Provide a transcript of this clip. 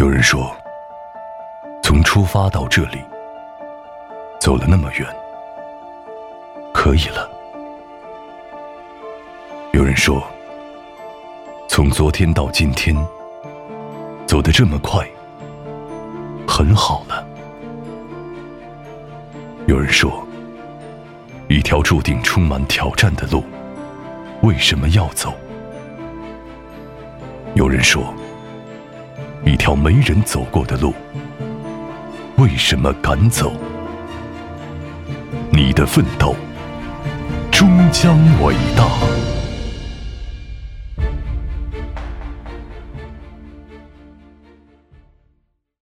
有人说，从出发到这里，走了那么远，可以了。有人说，从昨天到今天，走得这么快，很好了。有人说，一条注定充满挑战的路，为什么要走？有人说，一条没人走过的路，为什么敢走？你的奋斗终将伟大。